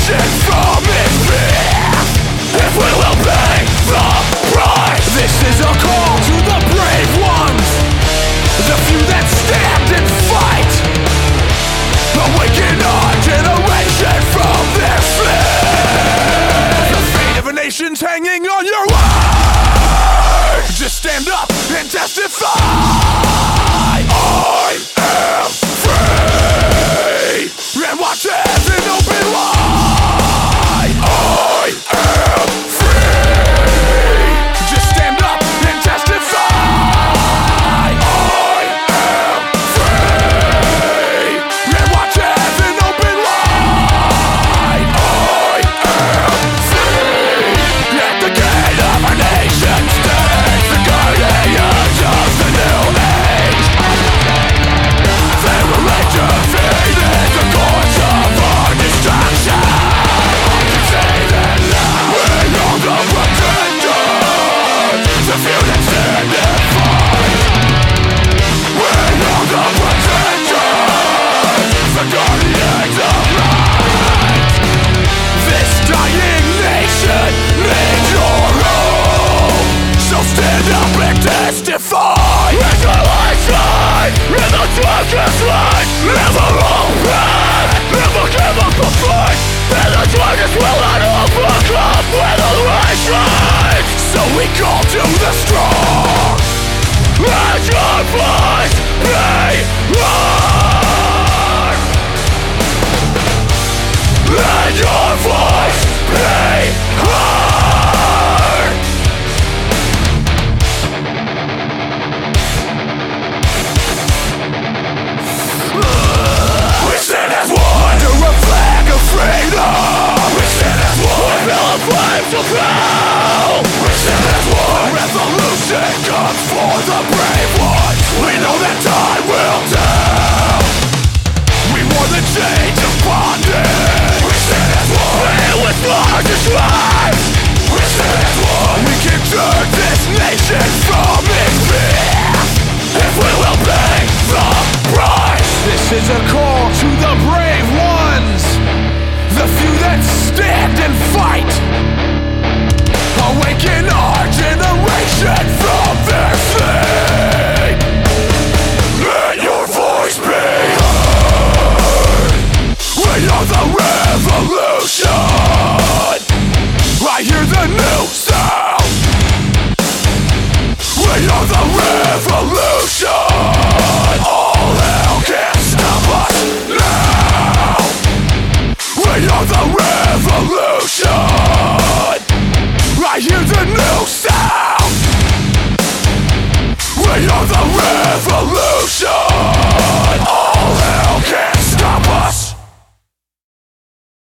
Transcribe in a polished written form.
nation from its fear, if we will pay the price. This is a call to the brave ones, the few that stand and fight. Awaken our generation from their fear. The fate of a nation's hanging on your word. Just stand up and testify. I am free, and watch heaven open wide. I am free. Just stand up and testify. I am free, and watch heaven open wide. I am free. At the gate of our nation stands the guardians of the new age. They will let you feed in the course of our destruction. Say that loud. We are the pretenders, the few that stand and fight. We are the pretenders, the guardians of light. This dying nation needs your hope, so stand up and testify. Isolation in the darkest light. Never open, never give up the fight. And the darkness will not overcome with the right side. So we call to the strong, let your voice be heard. Let your voice be heard. We stand as one under a flag of freedom. We stand as one, we feel a flame to blow. We stand as one, revolution comes for the brave ones. We know that time will tell. We wore the chains of bondage. We stand as one, and with blood to strive. We stand as one, we can turn this nation from its fear, if we will pay the price. This is a call to the brave ones, the few that stand and fight. Awaken our generation from their fate. Let your voice be heard. We are the revolution. I hear the new sound. We are the revolution. All hell can't stop us now. We are the revolution. I hear the new sound. We are the revolution. All hell can't stop us.